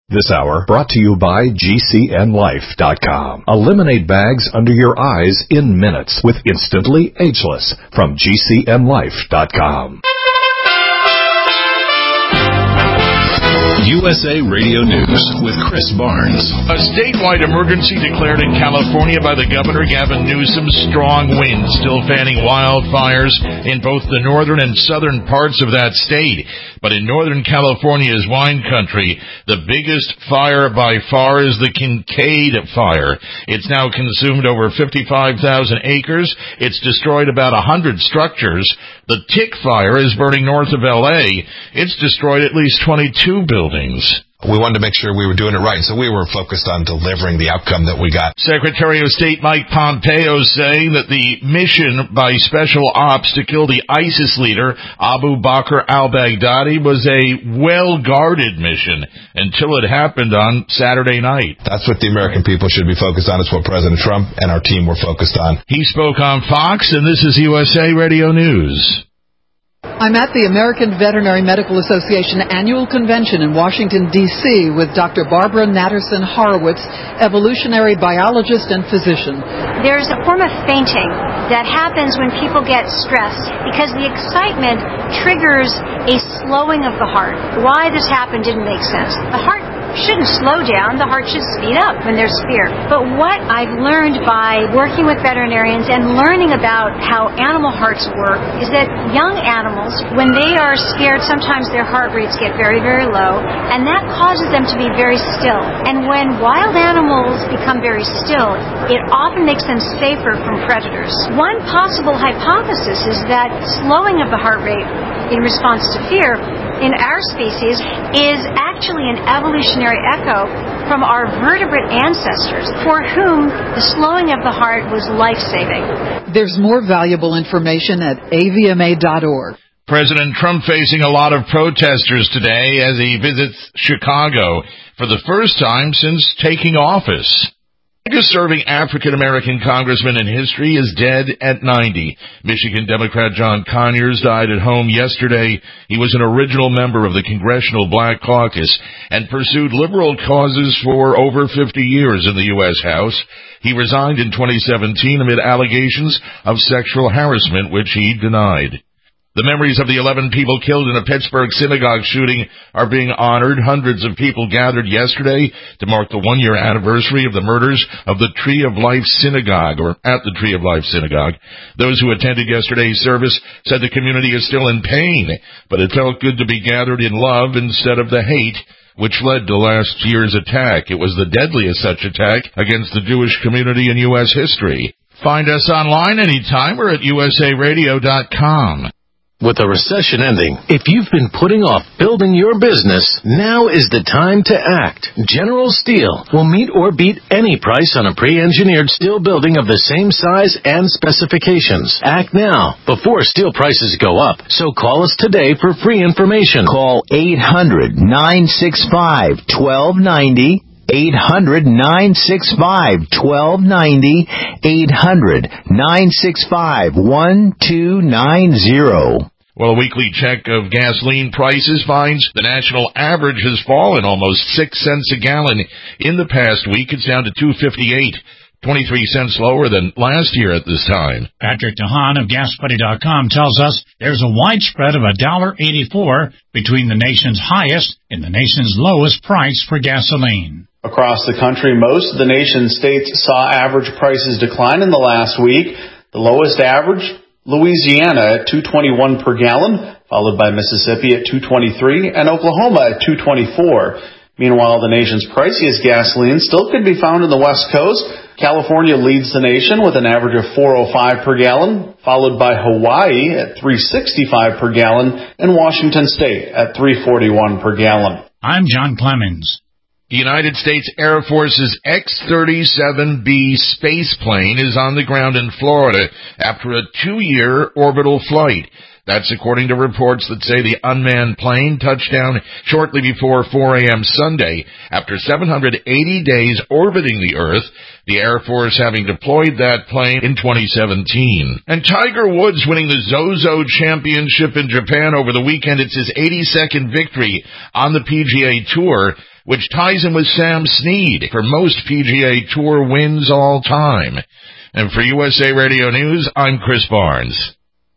This hour brought to you by GCNLife.com. Eliminate bags under your eyes in minutes with Instantly Ageless from GCNLife.com. USA Radio News with Chris Barnes. A statewide emergency declared in California by the governor, Gavin Newsom. Strong winds still fanning wildfires in both the northern and southern parts of that state. But in Northern California's wine country, the biggest fire by far is the Kincaid Fire. It's now consumed over 55,000 acres. It's destroyed about 100 structures. The Tick Fire is burning north of L.A. It's destroyed at least 22 buildings. We wanted to make sure we were doing it right, so we were focused on delivering the outcome that we got. Secretary of State Mike Pompeo saying that the mission by Special Ops to kill the ISIS leader, Abu Bakr al-Baghdadi, was a well-guarded mission until it happened on Saturday night. That's what the American people should be focused on. It's what President Trump and our team were focused on. He spoke on Fox, and this is USA Radio News. I'm at the American Veterinary Medical Association annual convention in Washington, D.C. with Dr. Barbara Natterson Horowitz, evolutionary biologist and physician. There's a form of fainting that happens when people get stressed because the excitement triggers a slowing of the heart. Why this happened didn't make sense. The heart shouldn't slow down. The heart should speed up when there's fear. But what I've learned by working with veterinarians and learning about how animal hearts work is that young animals, when they are scared, sometimes their heart rates get very, very low, and that causes them to be very still. And when wild animals become very still, it often makes them safer from predators. One possible hypothesis is that slowing of the heart rate in response to fear in our species is actually an evolutionary echo from our vertebrate ancestors for whom the slowing of the heart was life-saving. There's more valuable information at avma.org. President Trump facing a lot of protesters today as he visits Chicago for the first time since taking office. The longest-serving African-American congressman in history is dead at 90. Michigan Democrat John Conyers died at home yesterday. He was an original member of the Congressional Black Caucus and pursued liberal causes for over 50 years in the U.S. House. He resigned in 2017 amid allegations of sexual harassment, which he denied. The memories of the 11 people killed in a Pittsburgh synagogue shooting are being honored. Hundreds of people gathered yesterday to mark the one-year anniversary of the murders of the Tree of Life Synagogue, or at the Tree of Life Synagogue. Those who attended yesterday's service said the community is still in pain, but it felt good to be gathered in love instead of the hate which led to last year's attack. It was the deadliest such attack against the Jewish community in U.S. history. Find us online anytime. We're at usaradio.com. With the recession ending, if you've been putting off building your business, now is the time to act. General Steel will meet or beat any price on a pre-engineered steel building of the same size and specifications. Act now, before steel prices go up. So call us today for free information. Call 800-965-1290. 800-965-1290, 800-965-1290. Well, a weekly check of gasoline prices finds the national average has fallen almost 6 cents a gallon. In the past week, it's down to $2.58. 23 cents lower than last year at this time. Patrick DeHaan of GasBuddy.com tells us there's a wide spread of $1.84 between the nation's highest and the nation's lowest price for gasoline. Across the country, most of the nation's states saw average prices decline in the last week. The lowest average, Louisiana at $2.21 per gallon, followed by Mississippi at $2.23 and Oklahoma at $2.24. Meanwhile, the nation's priciest gasoline still could be found in the West Coast. California leads the nation with an average of $4.05 per gallon, followed by Hawaii at $3.65 per gallon and Washington State at $3.41 per gallon. I'm John Clemens. The United States Air Force's X-37B space plane is on the ground in Florida after a 2-year orbital flight. That's according to reports that say the unmanned plane touched down shortly before 4 a.m. Sunday after 780 days orbiting the Earth, the Air Force having deployed that plane in 2017. And Tiger Woods winning the Zozo Championship in Japan over the weekend. It's his 82nd victory on the PGA Tour. which ties him with Sam Snead for most PGA Tour wins all time. And for USA Radio News, I'm Chris Barnes.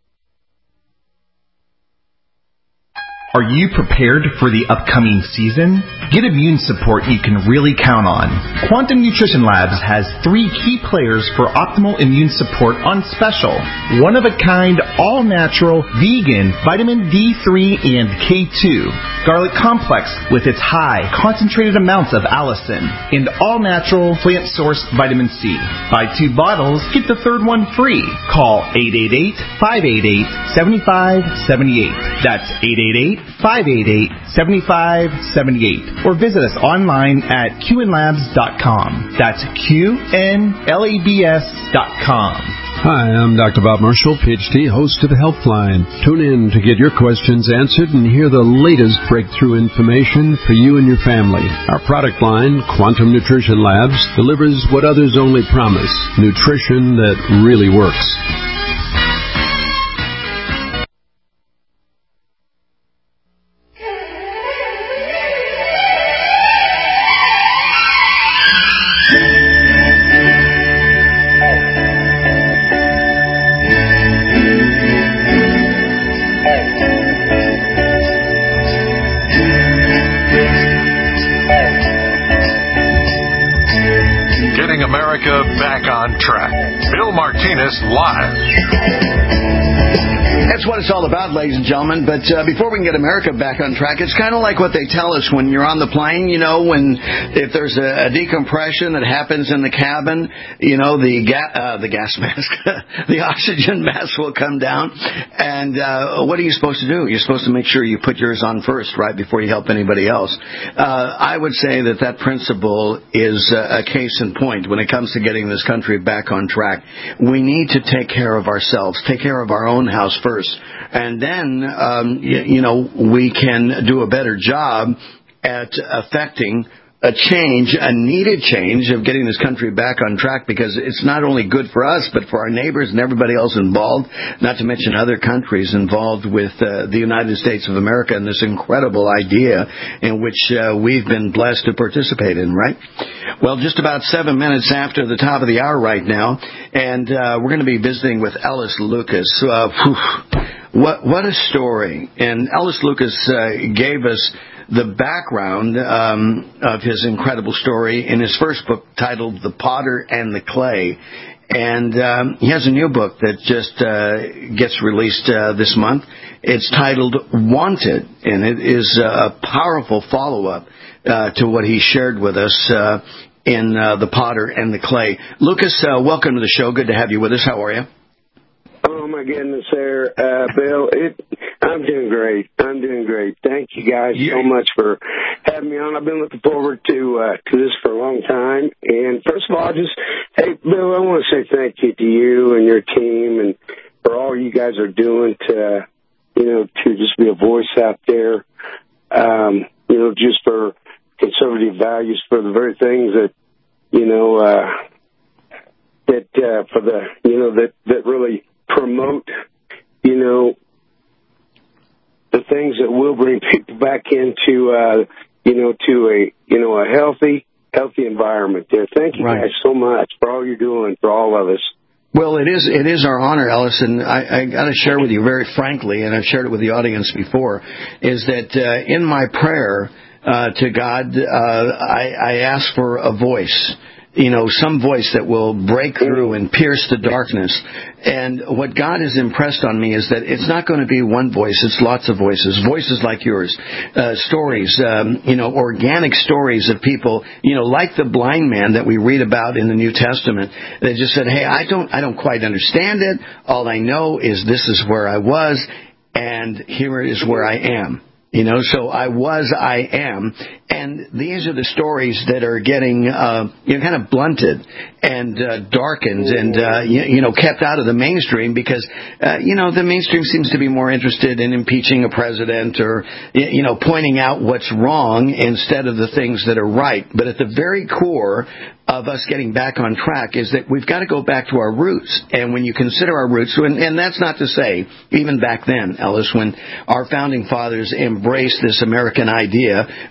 Are you prepared for the upcoming season? Get immune support you can really count on. Quantum Nutrition Labs has 3 key players for optimal immune support on special. One-of-a-kind, all-natural, vegan vitamin D3 and K2. Garlic Complex with its high, concentrated amounts of allicin. And all-natural, plant-sourced vitamin C. Buy 2 bottles, get the 3rd one free. Call 888-588-7578. That's 888-588-7578, or visit us online at qnlabs.com. That's QNLABS.com. Hi, I'm Dr. Bob Marshall, PhD, host of the Healthline. Tune in to get your questions answered and hear the latest breakthrough information for you and your family. Our product line, Quantum Nutrition Labs, delivers what others only promise, nutrition that really works. Live. That's what it's all about, ladies and gentlemen. But before we can get America back on track, it's kind of like what they tell us when you're on the plane, if there's a decompression that happens in the cabin, the gas mask, the oxygen mask will come down. And what are you supposed to do? You're supposed to make sure you put yours on first, right, before you help anybody else. I would say that principle is a case in point when it comes to getting this country back on track. We need to take care of ourselves, take care of our own house first. And then, we can do a better job at affecting a needed change of getting this country back on track, because it's not only good for us, but for our neighbors and everybody else involved, not to mention other countries involved with the United States of America and this incredible idea in which we've been blessed to participate in, right? Well, just about 7 minutes after the top of the hour right now, and we're going to be visiting with Ellis Lucas. What a story. And Ellis Lucas gave us the background of his incredible story in his first book titled The Potter and the Clay. And he has a new book that just gets released this month. It's titled Wanted, and it is a powerful follow-up to what he shared with us in The Potter and the Clay. Lucas, welcome to the show. Good to have you with us. How are you? Oh, my goodness, there, Bill. I'm doing great. Thank you guys so much for having me on. I've been looking forward to this for a long time. And first of all, hey, Bill, I want to say thank you to you and your team and for all you guys are doing to just be a voice out there, just for conservative values, for the very things that, that really promote, the things that will bring people back into, to a healthy environment there. Thank you guys so much for all you're doing for all of us. Well, it is our honor, Ellis, and I got to share with you very frankly, and I've shared it with the audience before, is that in my prayer to God, I ask for a voice. Some voice that will break through and pierce the darkness. And what God has impressed on me is that it's not going to be one voice, it's lots of voices like yours, stories, organic stories of people, like the blind man that we read about in the New Testament, that just said, hey, I don't quite understand it. All I know is this is where I was, and here is where I am. So I am. And these are the stories that are getting, kind of blunted and darkened and, kept out of the mainstream because, the mainstream seems to be more interested in impeaching a president or, pointing out what's wrong instead of the things that are right. But at the very core of us getting back on track is that we've got to go back to our roots. And when you consider our roots, and that's not to say, even back then, Ellis, when our founding fathers embraced this American idea, most of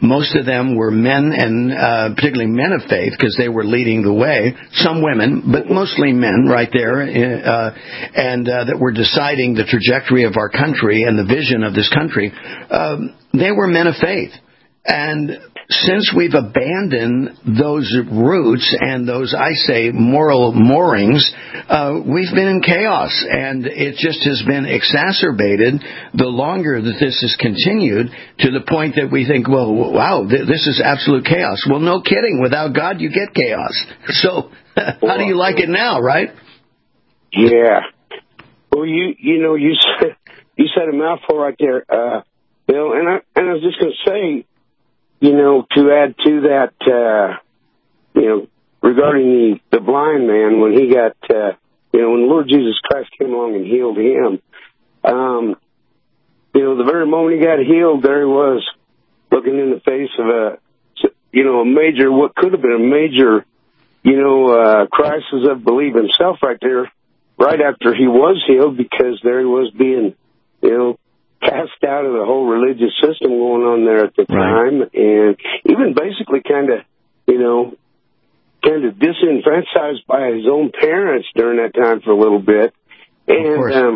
them were men, and particularly men of faith, because they were leading the way. Some women, but mostly men right there, and that were deciding the trajectory of our country and the vision of this country. They were men of faith. And since we've abandoned those roots and those, I say, moral moorings, we've been in chaos. And it just has been exacerbated the longer that this has continued, to the point that we think, well, wow, this is absolute chaos. Well, no kidding. Without God, you get chaos. So how do you like it now, right? Yeah. Well, you said a mouthful right there, Bill. And I was just going to say, to add to that, regarding the blind man, when he got, when Lord Jesus Christ came along and healed him, the very moment he got healed, there he was, looking in the face of a major, what could have been a major, crisis of belief himself right there, right after he was healed, because there he was being, cast out of the whole religious system going on there at the time, and even basically kind of disenfranchised by his own parents during that time for a little bit. And,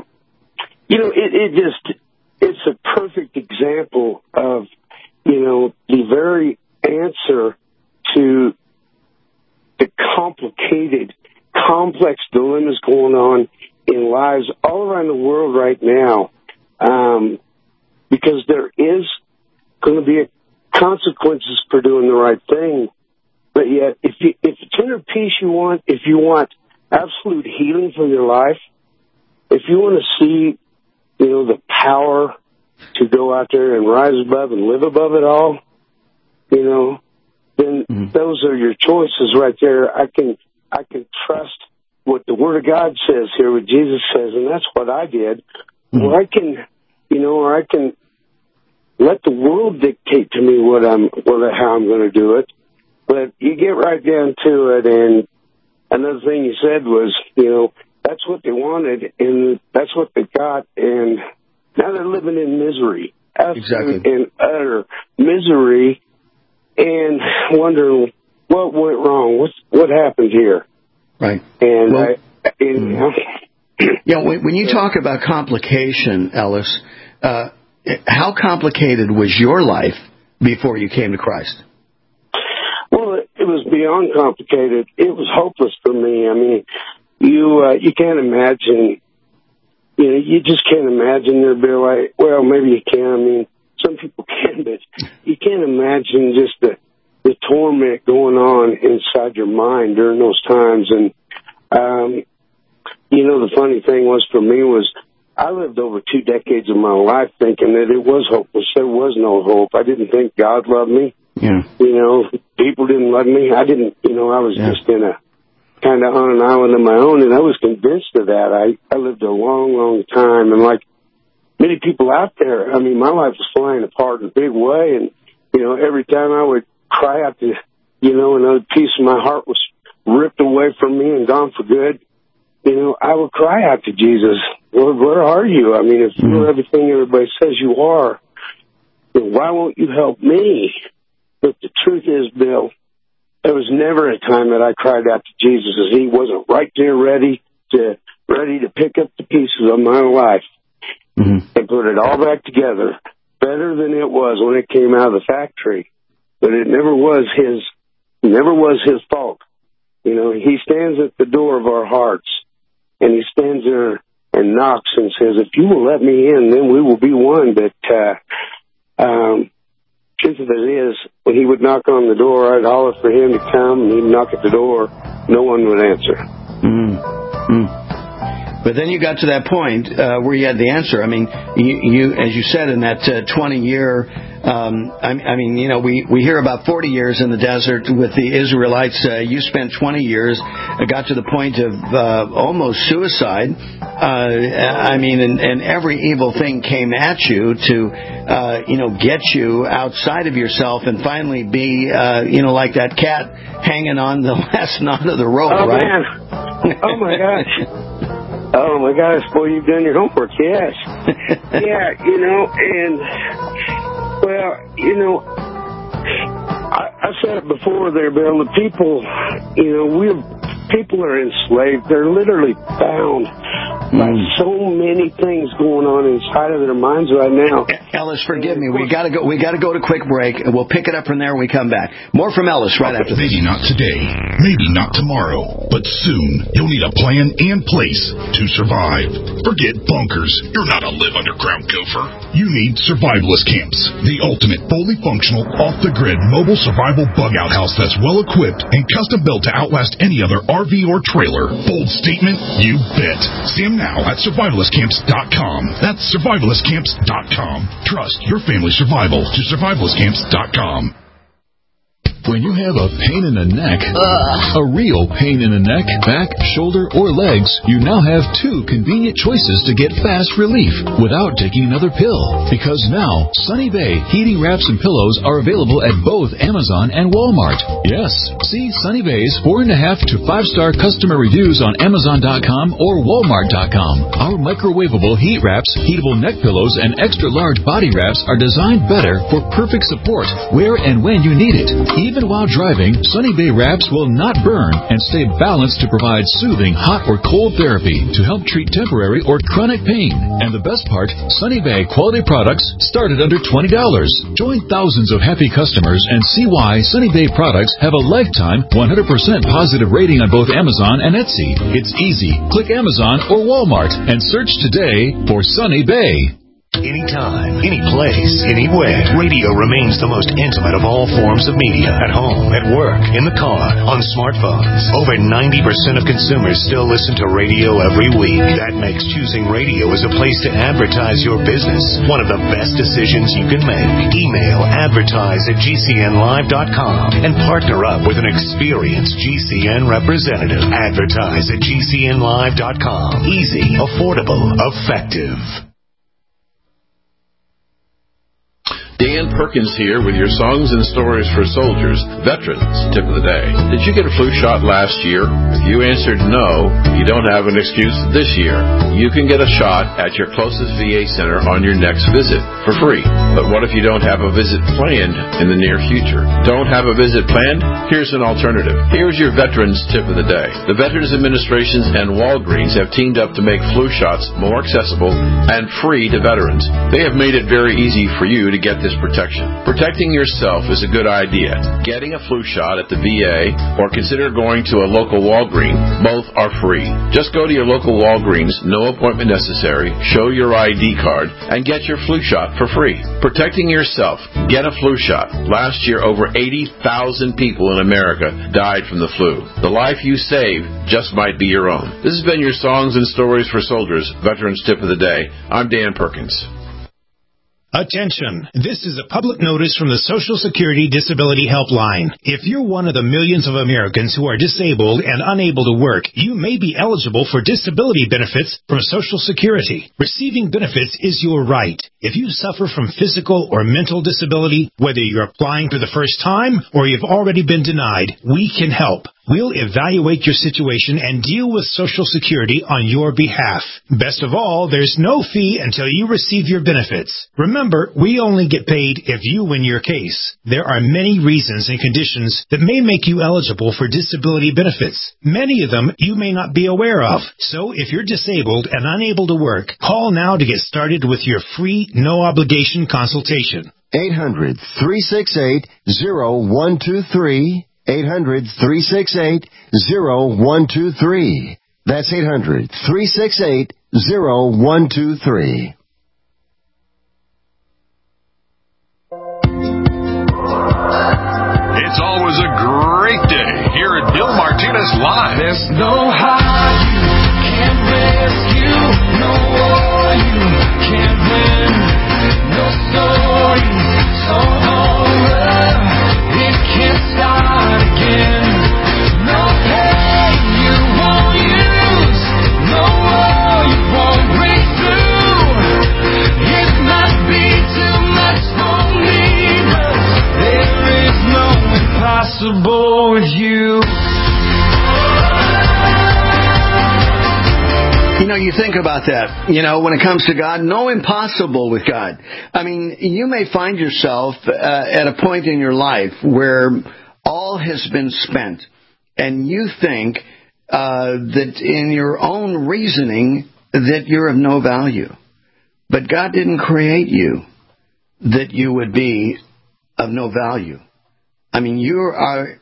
it's a perfect example of, the very answer to the complicated, complex dilemmas going on in lives all around the world right now. Because there is going to be consequences for doing the right thing. But yet, if it's inner peace you want, if you want absolute healing for your life, if you want to see, the power to go out there and rise above and live above it all, then those are your choices right there. I can trust what the Word of God says here, what Jesus says, and that's what I did. Or I can let the world dictate to me how I'm going to do it. But you get right down to it, and another thing you said was, that's what they wanted, and that's what they got, and now they're living in misery, absolute and utter misery, and wondering what went wrong, what happened here. Right. And when you talk about complication, Ellis, how complicated was your life before you came to Christ? Well, it was beyond complicated. It was hopeless for me. I mean, you can't imagine. You just can't imagine there, Bill. Well, maybe you can. I mean, some people can, but you can't imagine just the torment going on inside your mind during those times. And the funny thing was for me was I lived over 2 decades of my life thinking that it was hopeless. There was no hope. I didn't think God loved me. Yeah. People didn't love me. I didn't, I was just in a kind of on an island of my own, and I was convinced of that. I lived a long, long time, and like many people out there, I mean, my life was flying apart in a big way, and, every time I would cry out to, another piece of my heart was ripped away from me and gone for good, I would cry out to Jesus, Lord, where are you? I mean, if you're everything everybody says you are, then why won't you help me? But the truth is, Bill, there was never a time that I cried out to Jesus as he wasn't right there ready to pick up the pieces of my life and put it all back together better than it was when it came out of the factory. But it never was his fault. He stands at the door of our hearts, and he stands there and knocks and says, if you will let me in, then we will be one. But truth of it is, when he would knock on the door, I'd holler for him to come, and he'd knock at the door. No one would answer. But then you got to that point where you had the answer. I mean, you as you said, in that 20-year, we hear about 40 years in the desert with the Israelites. You spent 20 years, got to the point of almost suicide. And every evil thing came at you to, get you outside of yourself and finally be, like that cat hanging on the last knot of the rope, right? Man. Oh, my gosh. Oh, my gosh, boy, you've done your homework, yes. Yeah, I said it before there, Bill. The people, people are enslaved. They're literally bound by so many things going on inside of their minds right now. Ellis, forgive me. We gotta go to quick break, and we'll pick it up from there when we come back. More from Ellis right after this. Maybe not today, maybe not tomorrow, but soon you'll need a plan and place to survive. Forget bunkers. You're not a live underground gopher. You need survivalist camps, the ultimate fully functional, off-the-grid mobile survival bug-out house that's well-equipped and custom-built to outlast any other RV or trailer. Bold statement? You bet. See them now at survivalistcamps.com. That's survivalistcamps.com. Trust your family's survival to survivalistcamps.com. When you have a pain in the neck, a real pain in the neck, back, shoulder, or legs, you now have two convenient choices to get fast relief without taking another pill. Because now, Sunny Bay heating wraps and pillows are available at both Amazon and Walmart. Yes, see Sunny Bay's 4.5 to 5-star customer reviews on Amazon.com or Walmart.com. Our microwavable heat wraps, heatable neck pillows, and extra large body wraps are designed better for perfect support where and when you need it. Even while driving, Sunny Bay wraps will not burn and stay balanced to provide soothing hot or cold therapy to help treat temporary or chronic pain. And the best part, Sunny Bay quality products start at under $20. Join thousands of happy customers and see why Sunny Bay products have a lifetime 100% positive rating on both Amazon and Etsy. It's easy. Click Amazon or Walmart and search today for Sunny Bay. Anytime, any place, anywhere. Radio remains the most intimate of all forms of media. At home, at work, in the car, on smartphones. Over 90% of consumers still listen to radio every week. That makes choosing radio as a place to advertise your business one of the best decisions you can make. Email advertise@gcnlive.com and partner up with an experienced GCN representative. Advertise@gcnlive.com. Easy, affordable, effective. Dan Perkins here with your Songs and Stories for Soldiers, Veterans Tip of the Day. Did you get a flu shot last year? If you answered no, you don't have an excuse this year. You can get a shot at your closest VA center on your next visit for free. But what if you don't have a visit planned in the near future? Don't have a visit planned? Here's an alternative. Here's your Veterans Tip of the Day. The Veterans Administrations and Walgreens have teamed up to make flu shots more accessible and free to veterans. They have made it very easy for you to get this protection. Protecting yourself is a good idea. Getting a flu shot at the VA or consider going to a local Walgreens. Both are free. Just go to your local Walgreens, no appointment necessary, show your ID card, and get your flu shot for free. Protecting yourself. Get a flu shot. Last year, over 80,000 people in America died from the flu. The life you save just might be your own. This has been your Songs and Stories for Soldiers, Veterans Tip of the Day. I'm Dan Perkins. Attention! This is a public notice from the Social Security Disability Helpline. If you're one of the millions of Americans who are disabled and unable to work, you may be eligible for disability benefits from Social Security. Receiving benefits is your right. If you suffer from physical or mental disability, whether you're applying for the first time or you've already been denied, we can help. We'll evaluate your situation and deal with Social Security on your behalf. Best of all, there's no fee until you receive your benefits. Remember, we only get paid if you win your case. There are many reasons and conditions that may make you eligible for disability benefits. Many of them you may not be aware of. So if you're disabled and unable to work, call now to get started with your free, no-obligation consultation. 800-368-0123. 800-368-0123. That's 800-368-0123. It's always a great day here at Bill Martinez Live. There's no high you can't rescue, no war you can't win, no story so over it can't start again, no pain you won't use, no war you won't break through. It might be too much for me, but there is no impossible with you. you think about that. When it comes to God, no impossible with God. I mean, you may find yourself at a point in your life where all has been spent, and you think that in your own reasoning that you're of no value. But God didn't create you that you would be of no value. I mean, you're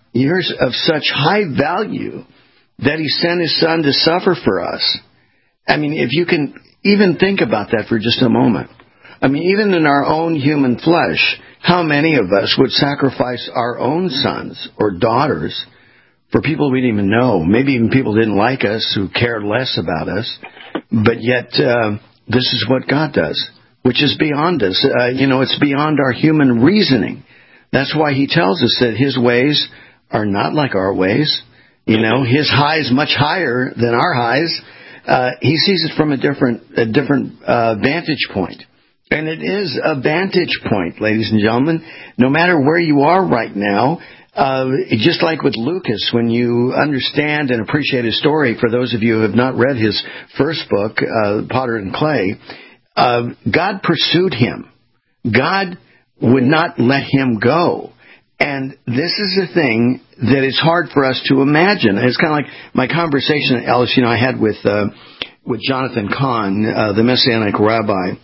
of such high value that He sent His Son to suffer for us. I mean, if you can even think about that for just a moment. I mean, even in our own human flesh, how many of us would sacrifice our own sons or daughters for people we didn't even know? Maybe even people didn't like us, who cared less about us. But yet, this is what God does, which is beyond us. It's beyond our human reasoning. That's why He tells us that His ways are not like our ways. His high is much higher than our highs. He sees it from a different vantage point. And it is a vantage point, ladies and gentlemen. No matter where you are right now, just like with Lucas, when you understand and appreciate his story, for those of you who have not read his first book, Potter and Clay, God pursued him. God would not let him go. And this is a thing that is hard for us to imagine. It's kind of like my conversation, Ellis, I had with Jonathan Cahn, the Messianic rabbi,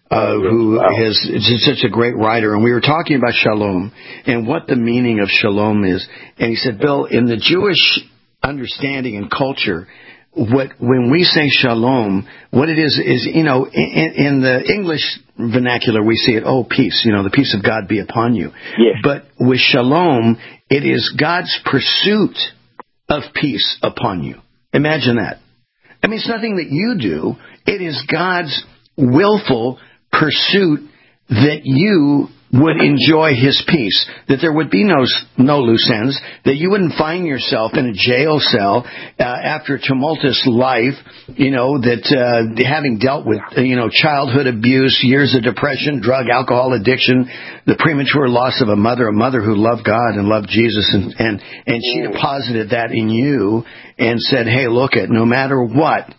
who is such a great writer. And we were talking about shalom and what the meaning of shalom is. And he said, Bill, in the Jewish understanding and culture, when we say shalom, what it is in the English vernacular we see it, peace, the peace of God be upon you. Yes. But with shalom, it is God's pursuit of peace upon you. Imagine that. I mean, it's nothing that you do. It is God's willful pursuit that you would enjoy His peace, that there would be no loose ends, that you wouldn't find yourself in a jail cell after a tumultuous life, that having dealt with, childhood abuse, years of depression, drug, alcohol addiction, the premature loss of a mother who loved God and loved Jesus, and she deposited that in you and said, hey, look, no matter what,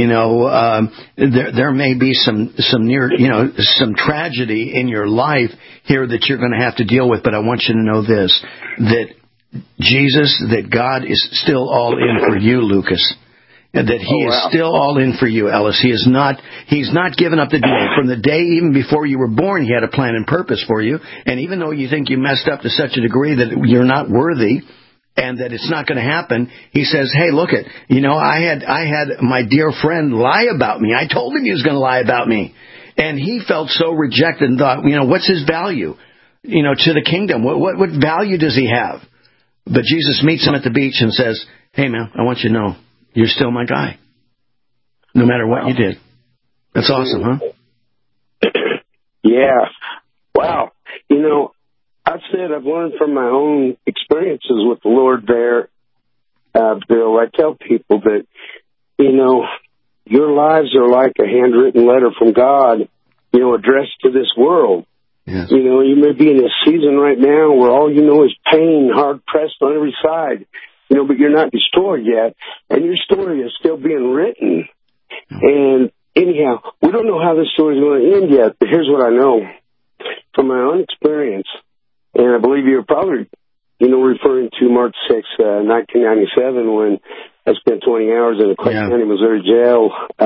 there may be some tragedy in your life here that you're going to have to deal with, but I want you to know this, that that God is still all in for you, Lucas. And that He is still all in for you, Ellis. He's not given up the deal. From the day even before you were born, He had a plan and purpose for you. And even though you think you messed up to such a degree that you're not worthy, and that it's not going to happen, He says, hey, look it, I had my dear friend lie about me. I told him he was going to lie about me. And he felt so rejected and thought, what's his value, to the kingdom? What value does he have? But Jesus meets him at the beach and says, hey, man, I want you to know, you're still my guy, no matter what you did. That's awesome, huh? Yeah. Wow. I've learned from my own experiences with the Lord there, Bill. I tell people that, your lives are like a handwritten letter from God, addressed to this world. Yes. You may be in a season right now where all you know is pain, hard pressed on every side, but you're not destroyed yet, and your story is still being written. And anyhow, we don't know how this story is going to end yet, but here's what I know from my own experience. And I believe you're probably, referring to March 6, 1997, when I spent 20 hours in a Clay County, Missouri jail,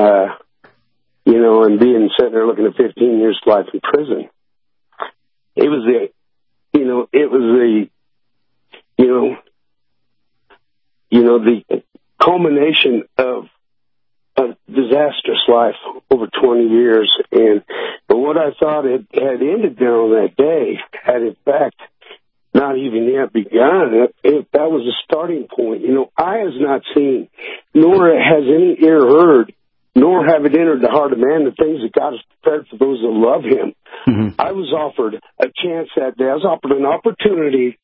and sitting there looking at 15 years to life in prison. It was the culmination of a disastrous life over 20 years. But what I thought had ended there on that day had, in fact, not even yet begun. That was a starting point. Eye has not seen, nor has any ear heard, nor have it entered the heart of man the things that God has prepared for those that love Him. Mm-hmm. I was offered a chance that day. I was offered an opportunity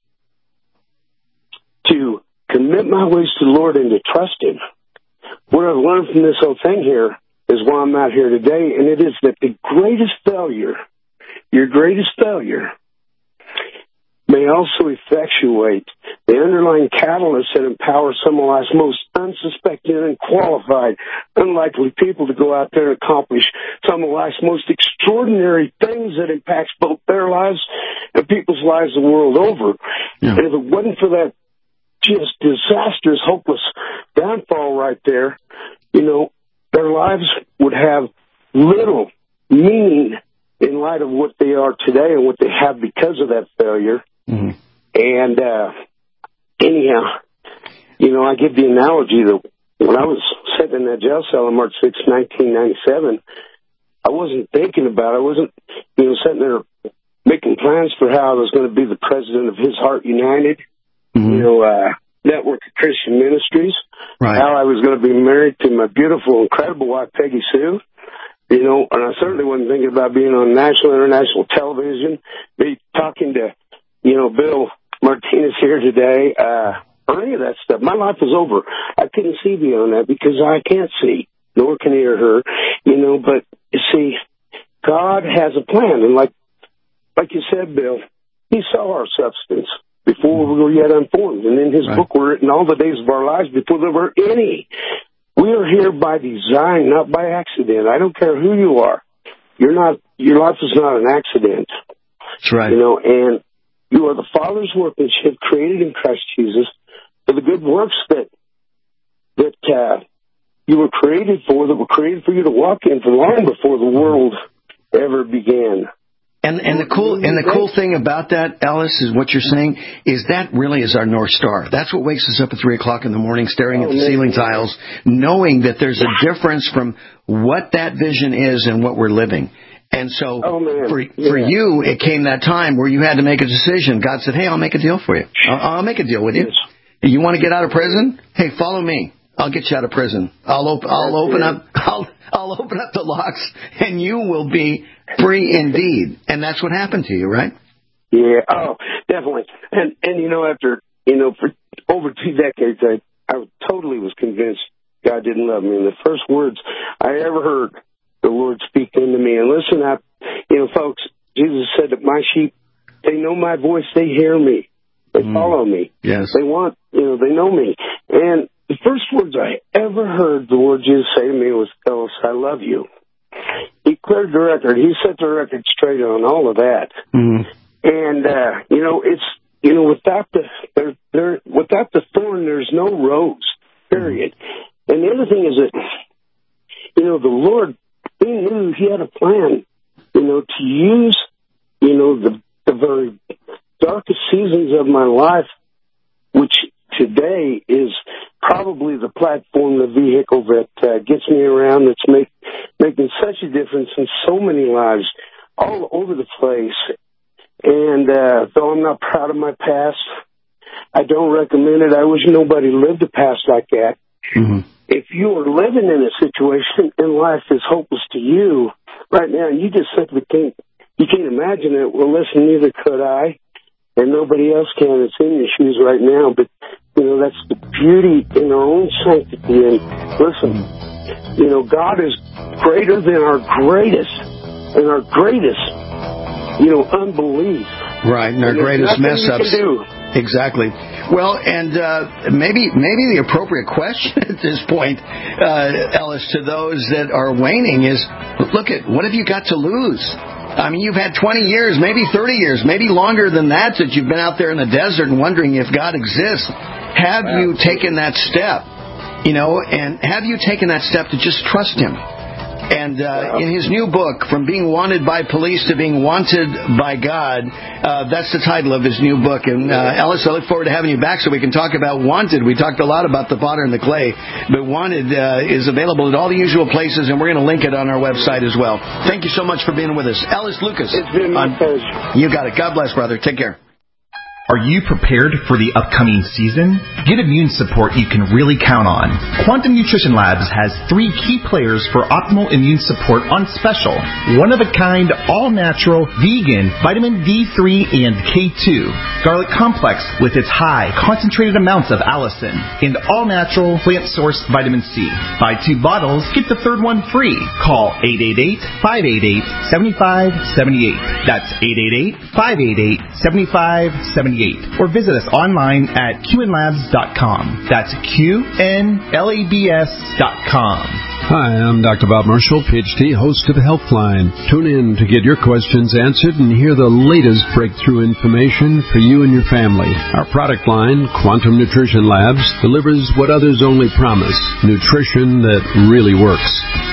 to commit my ways to the Lord and to trust Him. What I've learned from this whole thing here is why I'm out here today, and it is that the greatest failure, your greatest failure, may also effectuate the underlying catalyst that empowers some of life's most unsuspecting, unqualified, unlikely people to go out there and accomplish some of life's most extraordinary things that impacts both their lives and people's lives the world over. Yeah. And if it wasn't for that just disastrous, hopeless downfall right there, you know, their lives would have little meaning in light of what they are today and what they have because of that failure. Mm-hmm. And anyhow, you know, I give the analogy that when I was sitting in that jail cell on March 6, 1997, I wasn't thinking about it. I wasn't, you know, sitting there making plans for how I was going to be the president of His Heart United, you know, Network of Christian Ministries, how I was going to be married to my beautiful, incredible wife, Peggy Sue, you know, and I certainly wasn't thinking about being on national, international television, be talking to, you know, Bill Martinez here today, or any of that stuff. My life was over. I couldn't see beyond that because I can't see, nor can he or her, you know, but you see, God has a plan, and like you said, Bill, He saw our substance before we were yet unformed, and in His book were written all the days of our lives before there were any. We are here by design, not by accident. I don't care who you are. Your life is not an accident. That's right. You know, and you are the Father's workmanship created in Christ Jesus for the good works that you were created for, that were created for you to walk in from long before the world ever began. And the cool thing about that, Ellis, is what you're saying, is that really is our North Star. That's what wakes us up at 3 o'clock in the morning, staring at the ceiling tiles, knowing that there's a difference from what that vision is and what we're living. And so for you, it came that time where you had to make a decision. God said, hey, I'll make a deal for you. I'll make a deal with you. You want to get out of prison? Hey, follow me. I'll get you out of prison. I'll open up the locks, and you will be free indeed. And that's what happened to you, right? Yeah. Oh, definitely. And you know, after, you know, for over 2 decades, I totally was convinced God didn't love me. And the first words I ever heard the Lord speak into me, and listen, you know, folks, Jesus said that my sheep, they know my voice, they hear me, they follow me. Yes. They want, you know, they know me. And the first words I ever heard the Lord Jesus say to me was, Ellis, I love you. He cleared the record. He set the record straight on all of that. Mm-hmm. And, you know, it's, you know, without the thorn, there's no rose, period. Mm-hmm. And the other thing is that, you know, the Lord, He knew He had a plan, you know, to use, you know, the very darkest seasons of my life, which today is probably the platform, the vehicle that gets me around, that's making such a difference in so many lives all over the place. And though I'm not proud of my past, I don't recommend it. I wish nobody lived a past like that. Mm-hmm. If you are living in a situation and life is hopeless to you right now, you just simply can't imagine it. Well, listen, neither could I, and nobody else can that's in your shoes right now. But, you know, that's the beauty in our own sanctity. And listen, you know, God is greater than our greatest, you know, unbelief. Right, and our greatest mess-ups. Exactly. Well, and maybe the appropriate question at this point, Ellis, to those that are waning is, look at, what have you got to lose? I mean, you've had 20 years, maybe 30 years, maybe longer than that you've been out there in the desert and wondering if God exists. Have you taken that step? You know, and have you taken that step to just trust Him? And in his new book, From Being Wanted by Police to Being Wanted by God, that's the title of his new book. And Ellis, I look forward to having you back so we can talk about Wanted. We talked a lot about the potter and the clay, but Wanted is available at all the usual places, and we're going to link it on our website as well. Thank you so much for being with us. Ellis Lucas. It's been my pleasure. You got it. God bless, brother. Take care. Are you prepared for the upcoming season? Get immune support you can really count on. Quantum Nutrition Labs has 3 key players for optimal immune support on special. One-of-a-kind, all-natural, vegan vitamin D3 and K2. Garlic Complex with its high, concentrated amounts of allicin. And all-natural, plant-sourced vitamin C. Buy 2 bottles, get the 3rd one free. Call 888-588-7578. That's 888-588-7578. 2028. Or visit us online at qnlabs.com. That's QNLABS.com. Hi, I'm Dr. Bob Marshall, PhD, host of the Helpline. Tune in to get your questions answered and hear the latest breakthrough information for you and your family. Our product line, Quantum Nutrition Labs, delivers what others only promise, nutrition that really works.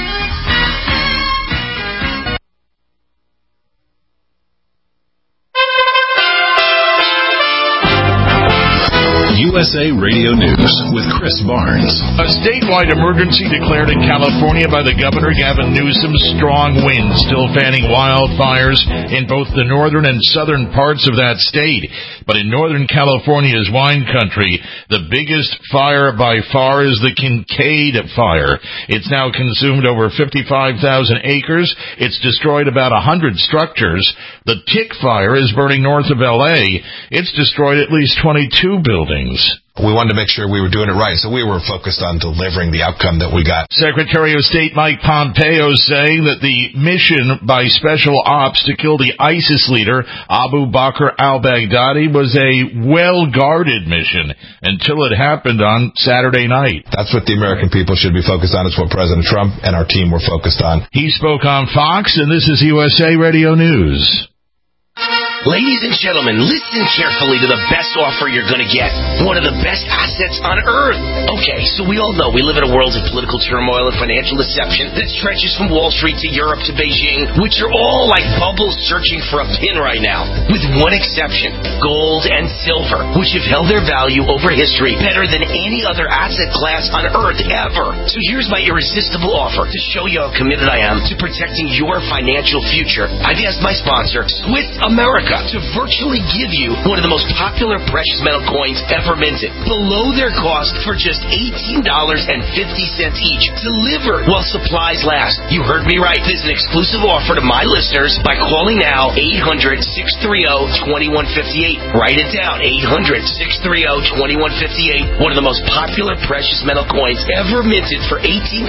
USA Radio News with Chris Barnes. A statewide emergency declared in California by the governor, Gavin Newsom. Strong winds still fanning wildfires in both the northern and southern parts of that state. But in Northern California's wine country, the biggest fire by far is the Kincaid Fire. It's now consumed over 55,000 acres. It's destroyed about 100 structures. The Tick Fire is burning north of L.A. It's destroyed at least 22 buildings. We wanted to make sure we were doing it right, so we were focused on delivering the outcome that we got. Secretary of State Mike Pompeo saying that the mission by Special Ops to kill the ISIS leader Abu Bakr al-Baghdadi was a well-guarded mission until it happened on Saturday night. That's what the American people should be focused on. It's what President Trump and our team were focused on. He spoke on Fox, and this is USA Radio News. Ladies and gentlemen, listen carefully to the best offer you're going to get. One of the best assets on earth. Okay, so we all know we live in a world of political turmoil and financial deception that stretches from Wall Street to Europe to Beijing, which are all like bubbles searching for a pin right now. With one exception, gold and silver, which have held their value over history better than any other asset class on earth ever. So here's my irresistible offer to show you how committed I am to protecting your financial future. I've asked my sponsor, Swiss America, to virtually give you one of the most popular precious metal coins ever minted, below their cost for just $18.50 each, delivered while supplies last. You heard me right. This is an exclusive offer to my listeners by calling now 800-630-2158. Write it down, 800-630-2158. One of the most popular precious metal coins ever minted for $18.50,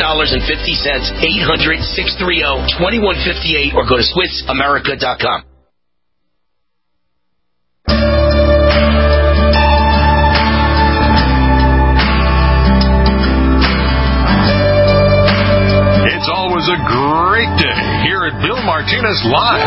800-630-2158, or go to SwissAmerica.com. It's always a great day here at Bill Martinez Live.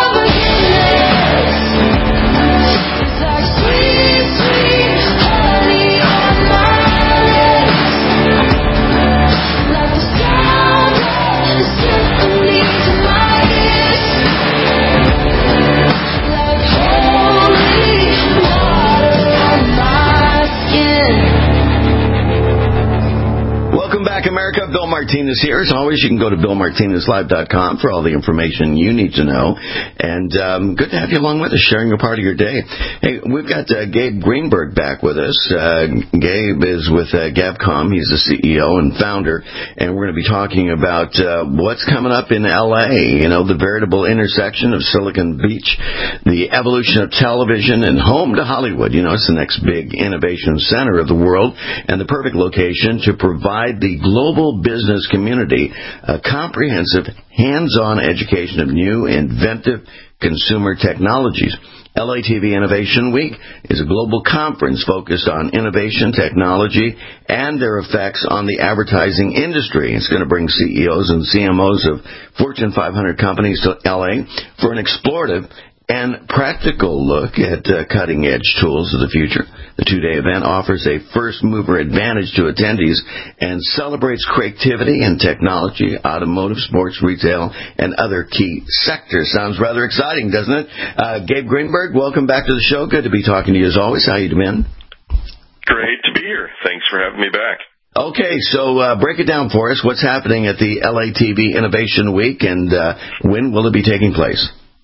Welcome back, America. Bill Martinez here. As always, you can go to BillMartinezLive.com for all the information you need to know. And good to have you along with us, sharing a part of your day. Hey, we've got Gabe Greenberg back with us. Gabe is with Gabcom. He's the CEO and founder. And we're going to be talking about what's coming up in L.A., you know, the veritable intersection of Silicon Beach, the evolution of television, and home to Hollywood. You know, it's the next big innovation center of the world and the perfect location to provide the global business community a comprehensive, hands-on education of new, inventive consumer technologies. LATV Innovation Week is a global conference focused on innovation, technology, and their effects on the advertising industry. It's going to bring CEOs and CMOs of Fortune 500 companies to LA for an explorative and practical look at cutting-edge tools of the future. The two-day event offers a first-mover advantage to attendees and celebrates creativity and technology, automotive, sports, retail, and other key sectors. Sounds rather exciting, doesn't it? Gabe Greenberg, welcome back to the show. Good to be talking to you as always. How you doing? Great to be here. Thanks for having me back. Okay, so break it down for us. What's happening at the LATV Innovation Week, and when will it be taking place?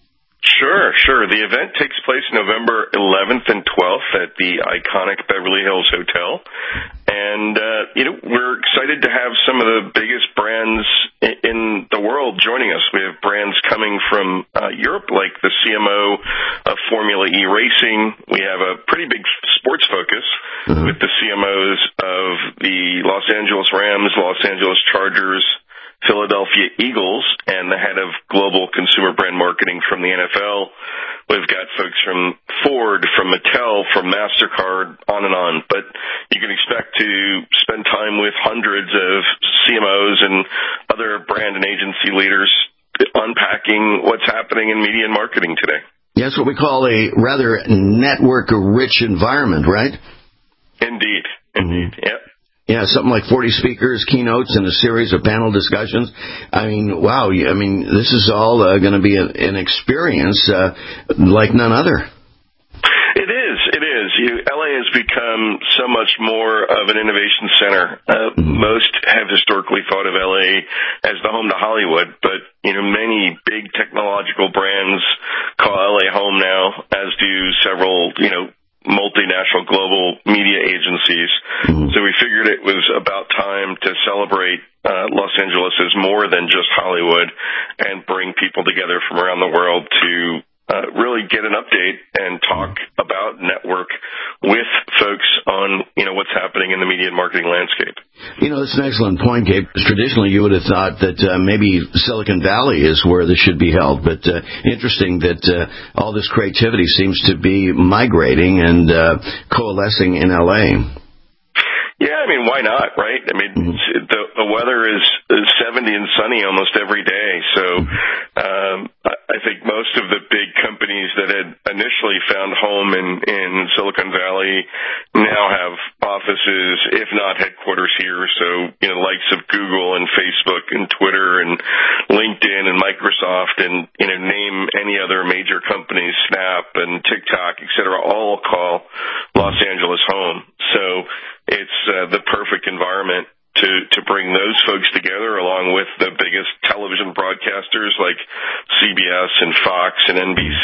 Sure. The event takes place November 11th and 12th at the iconic Beverly Hills Hotel. And, we're excited to have some of the biggest brands in the world joining us. We have brands coming from Europe, like the CMO of Formula E Racing. We have a pretty big sports focus with the CMOs of the Los Angeles Rams, Los Angeles Chargers, Philadelphia Eagles and the head of global consumer brand marketing from the NFL. We've got folks from Ford, from Mattel, from MasterCard, on and on. But you can expect to spend time with hundreds of CMOs and other brand and agency leaders unpacking what's happening in media and marketing today. That's what we call a rather network-rich environment, right? Indeed. Yep. Yeah, something like 40 speakers, keynotes, and a series of panel discussions. I mean, wow. I mean, this is all going to be an experience like none other. It is. LA has become so much more of an innovation center. Most have historically thought of LA as the home to Hollywood, but many big technological brands call LA home now, as do several multinational global media agencies. So we figured it was about time to celebrate Los Angeles as more than just Hollywood and bring people together from around the world to really get an update and talk about network with folks on what's happening in the media and marketing landscape. That's an excellent point, Gabe. Traditionally, you would have thought that maybe Silicon Valley is where this should be held, but interesting that all this creativity seems to be migrating and coalescing in L.A. Yeah, I mean, why not, right? I mean, the weather is 70 and sunny almost every day, so I think most of the big companies that had initially found home in Silicon Valley now have offices, if not headquarters here. So, likes of Google and Facebook and Twitter and LinkedIn and Microsoft and, name any other major companies, Snap and TikTok, et cetera, all call Los Angeles home. So it's the perfect environment to bring those folks together, along with the biggest television broadcasters like CBS and Fox and NBC,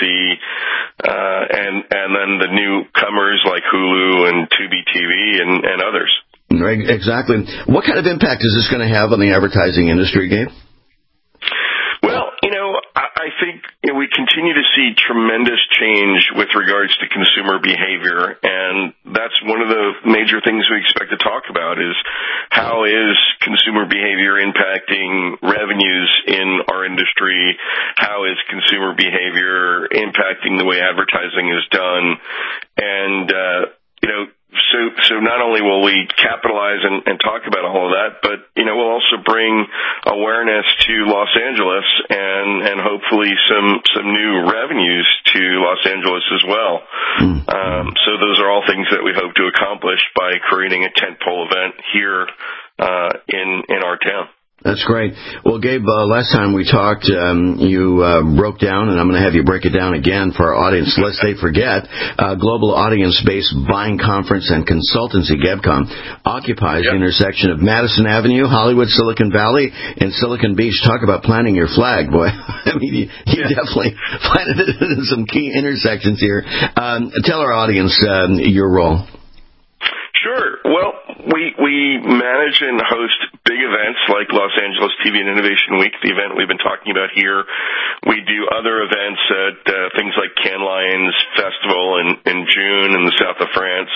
and then the newcomers like Hulu and Tubi TV and others. Right, exactly. What kind of impact is this going to have on the advertising industry, Gabe? Well, I think we continue to see tremendous change with regards to consumer behavior, and that's one of the major things we expect to talk about is how is consumer behavior impacting revenues in our industry, how is consumer behavior impacting the way advertising is done, and So not only will we capitalize and talk about all of that, but we'll also bring awareness to Los Angeles and hopefully some new revenues to Los Angeles as well. So those are all things that we hope to accomplish by creating a tentpole event here in our town. That's great. Well, Gabe, last time we talked, you broke down, and I'm going to have you break it down again for our audience, lest they forget, Global Audience-Based Buying Conference and Consultancy, GABCOM, occupies the intersection of Madison Avenue, Hollywood, Silicon Valley, and Silicon Beach. Talk about planting your flag, boy. I mean, you definitely planted it in some key intersections here. Tell our audience your role. Sure. Well, we manage and host big events like Los Angeles TV and Innovation Week, the event we've been talking about here. We do other events at things like Cannes Lions Festival in June in the south of France.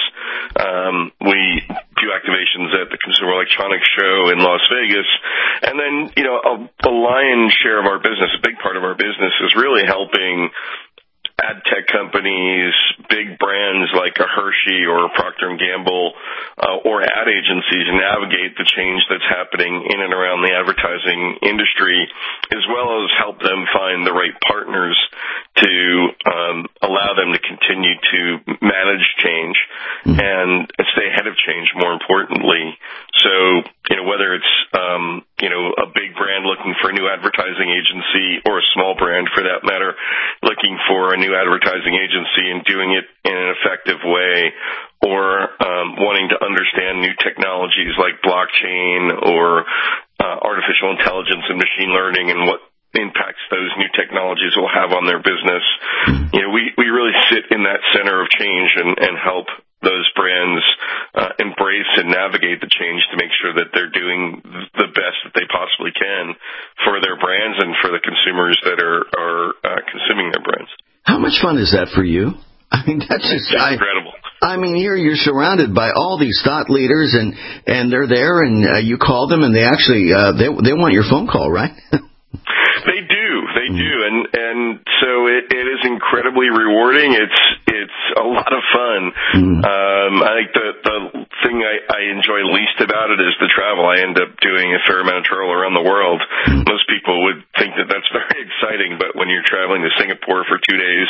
We do activations at the Consumer Electronics Show in Las Vegas. And then, a lion's share of our business, a big part of our business, is really helping ad tech companies, big brands like a Hershey or a Procter & Gamble, or ad agencies navigate the change that's happening in and around the advertising industry, as well as help them find the right partners to allow them to continue to manage change and stay ahead of change, more importantly. So, whether it's, a big brand looking for a new advertising agency or a small brand, for that matter, looking for a new advertising agency and doing it in an effective way, or wanting to understand new technologies like blockchain or artificial intelligence and machine learning and what impacts those new technologies will have on their business. We really sit in that center of change and help those brands embrace and navigate the change to make sure that they're doing the best that they possibly can for their brands and for the consumers that are consuming their brands. How much fun is that for you? I mean, that's just incredible. I mean, here you're surrounded by all these thought leaders, and they're there, and you call them, and they actually they want your phone call, right? They do, and so it is incredibly rewarding. It's a lot of fun. I think the thing I enjoy least about it is the travel. I end up doing a fair amount of travel around the world. Most people would think that that's very exciting, but when you're traveling to Singapore for 2 days,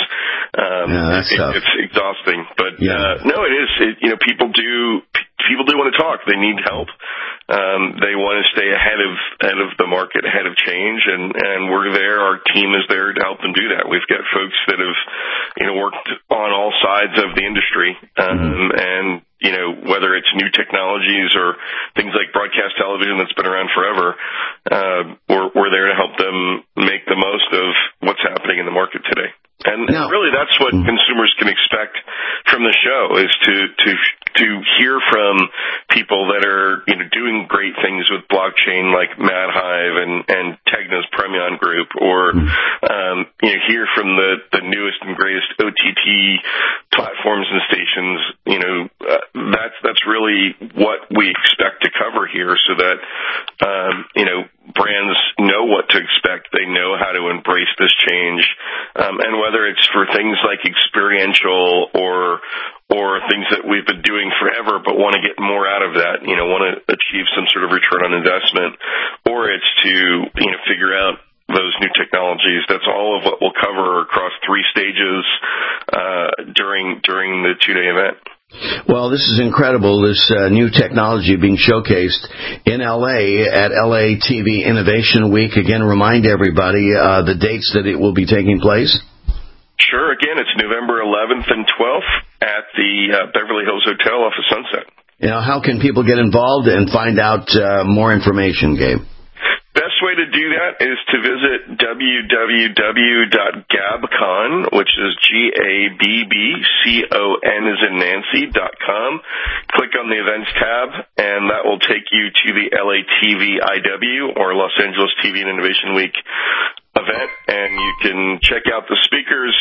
it's exhausting. But no, it is. People do want to talk. They need help. They want to stay ahead of the market, ahead of change, and we're there. Our team is there to help them do that. We've got folks that have, worked on all sides of the industry, and whether it's new technologies or things like broadcast television that's been around forever, we're there to help them make the most of what's happening in the market today. And really, that's what consumers can expect from the show, is to hear from people that are doing great things with blockchain, like MadHive and Tegna's Premion Group, or hear from the newest and greatest OTT platforms and stations. That's really what we expect to cover here, so that brands know what to expect. They know how to embrace this change, and whether it's for things like experiential or things that we've been doing forever but want to get more out of that, want to achieve some sort of return on investment, or it's to figure out those new technologies. That's all of what we'll cover across 3 stages during the 2-day event. Well, this is incredible, this new technology being showcased in L.A. at LA TV Innovation Week. Again, remind everybody the dates that it will be taking place. Sure. Again, it's November 11th and 12th at the Beverly Hills Hotel off of Sunset. How can people get involved and find out more information, Gabe? Best way to do that is to visit www.gabcon, which is GABBCON as in Nancy.com. Click on the events tab, and that will take you to the LA TV IW, or Los Angeles TV and Innovation Week event, and you can check out the speakers,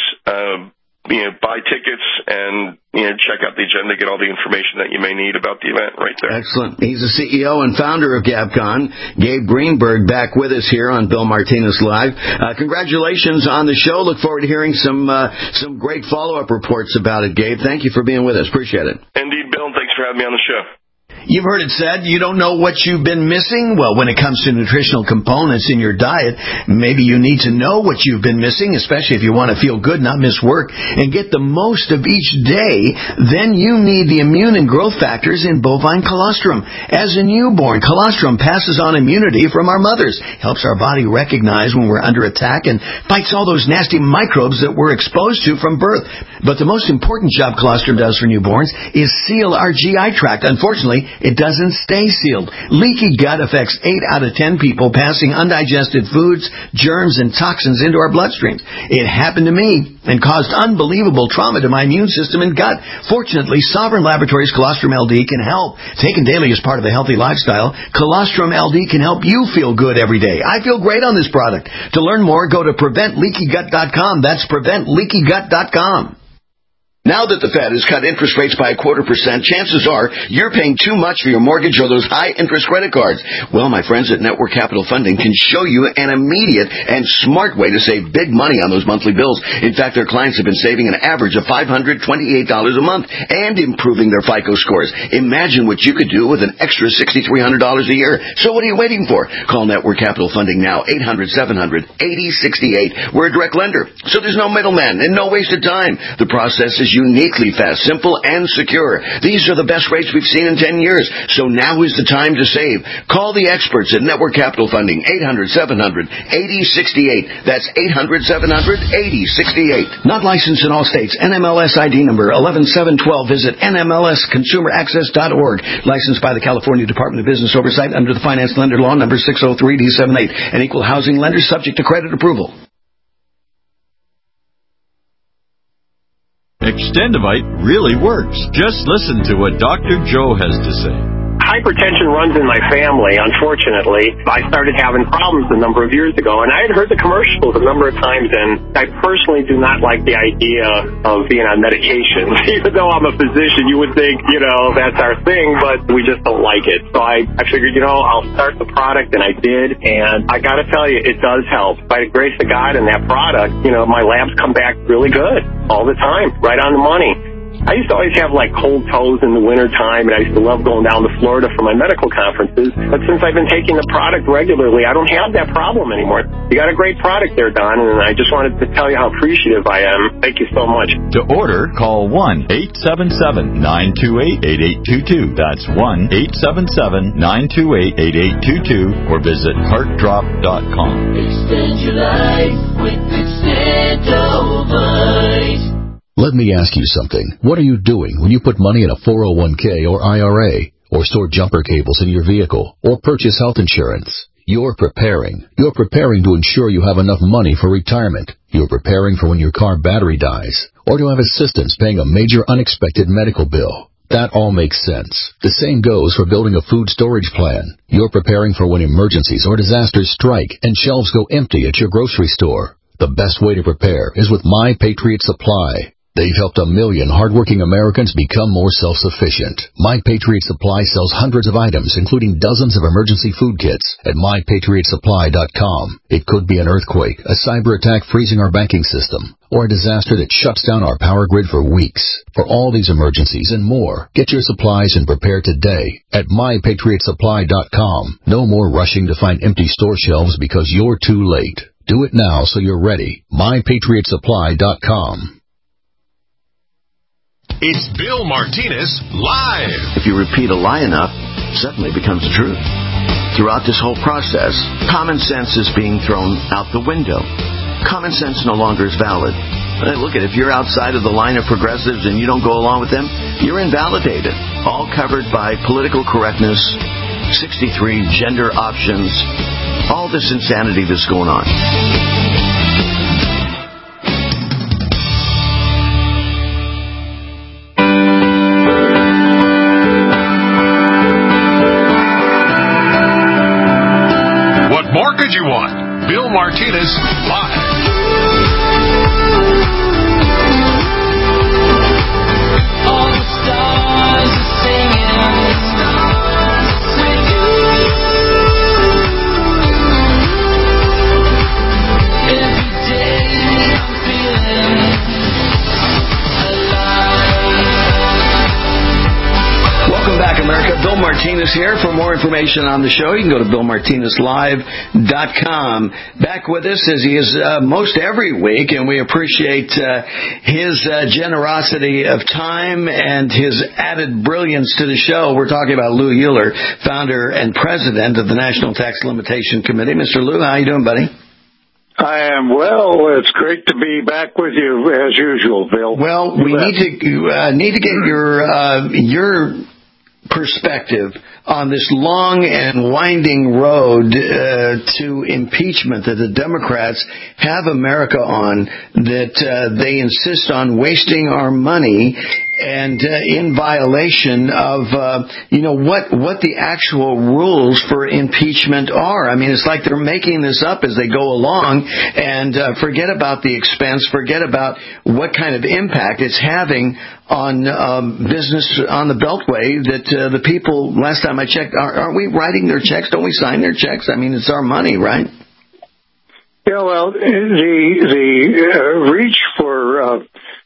buy tickets, and check out the agenda, get all the information that you may need about the event right there. Excellent. He's the CEO and founder of GabCon, Gabe Greenberg, back with us here on Bill Martinez Live. Congratulations on the show. Look forward to hearing some great follow-up reports about it, Gabe. Thank you for being with us. Appreciate it. Indeed, Bill, and thanks for having me on the show. You've heard it said, you don't know what you've been missing? Well, when it comes to nutritional components in your diet, maybe you need to know what you've been missing, especially if you want to feel good, not miss work, and get the most of each day. Then you need the immune and growth factors in bovine colostrum. As a newborn, colostrum passes on immunity from our mothers, helps our body recognize when we're under attack, and fights all those nasty microbes that we're exposed to from birth. But the most important job colostrum does for newborns is seal our GI tract. Unfortunately, it doesn't stay sealed. Leaky gut affects 8 out of 10 people, passing undigested foods, germs, and toxins into our bloodstreams. It happened to me and caused unbelievable trauma to my immune system and gut. Fortunately, Sovereign Laboratories Colostrum LD can help. Taken daily as part of a healthy lifestyle, Colostrum LD can help you feel good every day. I feel great on this product. To learn more, go to PreventLeakyGut.com. That's PreventLeakyGut.com. Now that the Fed has cut interest rates by 0.25%, chances are you're paying too much for your mortgage or those high-interest credit cards. Well, my friends at Network Capital Funding can show you an immediate and smart way to save big money on those monthly bills. In fact, their clients have been saving an average of $528 a month and improving their FICO scores. Imagine what you could do with an extra $6,300 a year. So what are you waiting for? Call Network Capital Funding now, 800-700-8068. We're a direct lender, so there's no middleman and no wasted time. The process is uniquely fast, simple, and secure. These are the best rates we've seen in 10 years, so now is the time to save. Call the experts at Network Capital Funding, 800-700-8068. That's 800-700-8068. Not licensed in all states. NMLS ID number 11712. Visit NMLSConsumerAccess.org. Licensed by the California Department of Business Oversight under the Finance Lender Law number 603-D78. An equal housing lender subject to credit approval. Extendivite really works. Just listen to what Dr. Joe has to say. hypertension runs in my family, unfortunately. I started having problems a number of years ago, and I had heard the commercials a number of times, and I personally do not like the idea of being on medication. Even though I'm a physician, you would think, that's our thing, but we just don't like it. So I figured, I'll start the product, and I did, and I got to tell you, it does help. By the grace of God and that product, my labs come back really good all the time, right on the money. I used to always have cold toes in the wintertime, and I used to love going down to Florida for my medical conferences. But since I've been taking the product regularly, I don't have that problem anymore. You got a great product there, Don, and I just wanted to tell you how appreciative I am. Thank you so much. To order, call 1-877-928-8822. That's 1-877-928-8822, or visit heartdrop.com. Extend your life with Extendovite. Let me ask you something. What are you doing when you put money in a 401k or IRA, or store jumper cables in your vehicle, or purchase health insurance? You're preparing. You're preparing to ensure you have enough money for retirement. You're preparing for when your car battery dies, or to have assistance paying a major unexpected medical bill. That all makes sense. The same goes for building a food storage plan. You're preparing for when emergencies or disasters strike and shelves go empty at your grocery store. The best way to prepare is with My Patriot Supply. They've helped 1 million hardworking Americans become more self-sufficient. My Patriot Supply sells hundreds of items, including dozens of emergency food kits, at MyPatriotSupply.com. It could be an earthquake, a cyber attack freezing our banking system, or a disaster that shuts down our power grid for weeks. For all these emergencies and more, get your supplies and prepare today at MyPatriotSupply.com. No more rushing to find empty store shelves because you're too late. Do it now so you're ready. MyPatriotSupply.com. It's Bill Martinez Live. If you repeat a lie enough, it suddenly becomes the truth. Throughout this whole process, common sense is being thrown out the window. Common sense no longer is valid. Look at it, if you're outside of the line of progressives and you don't go along with them, you're invalidated. All covered by political correctness, 63 gender options, all this insanity that's going on. More could you want? Bill Martinez Live. All the stars are singing with you. Every day I'm feeling alive. Welcome back, America. Bill Martinez here. For more information on the show, you can go to BillMartinezLive.com. Back with us as he is most every week, and we appreciate his generosity of time and his added brilliance to the show. We're talking about Lou Euler, founder and president of the National Tax Limitation Committee. Mr. Lou, how you doing, buddy? I am well. It's great to be back with you as usual, Bill. Well, we need to get your perspective on this long and winding road to impeachment that the Democrats have America on, that they insist on wasting our money and in violation of what the actual rules for impeachment are. I mean, it's like they're making this up as they go along, and forget about the expense, forget about what kind of impact it's having on business on the Beltway, that the people, last time I checked, aren't we writing their checks? Don't we sign their checks? I mean, it's our money, right? Yeah, well, the reach for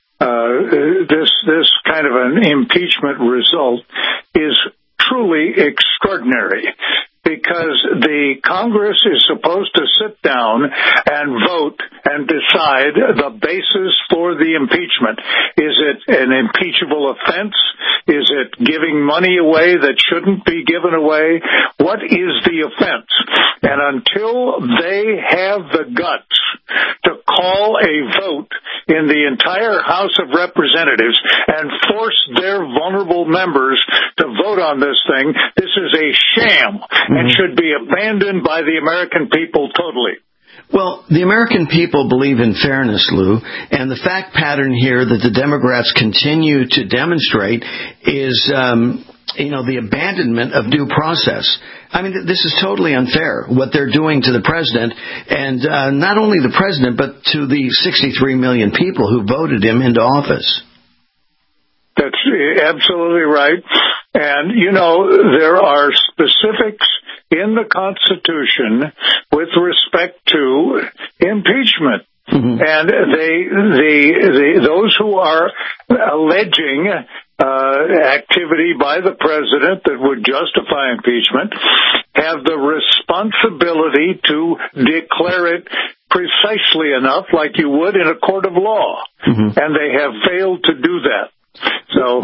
this kind of an impeachment result is truly extraordinary, because the Congress is supposed to sit down and vote and decide the basis for the impeachment. Is it an impeachable offense? Is it giving money away that shouldn't be given away? What is the offense? And until they have the guts to call a vote in the entire House of Representatives and force their vulnerable members to vote on this thing, this is a sham and should be abandoned by the American people totally. Well, the American people believe in fairness, Lou, and the fact pattern here that the Democrats continue to demonstrate is the abandonment of due process. I mean, this is totally unfair, what they're doing to the president, and not only the president, but to the 63 million people who voted him into office. That's absolutely right. And, there are specifics in the Constitution with respect to impeachment. Mm-hmm. And those who are alleging activity by the president that would justify impeachment have the responsibility to declare it precisely enough, like you would in a court of law. Mm-hmm. And they have failed to do that. So,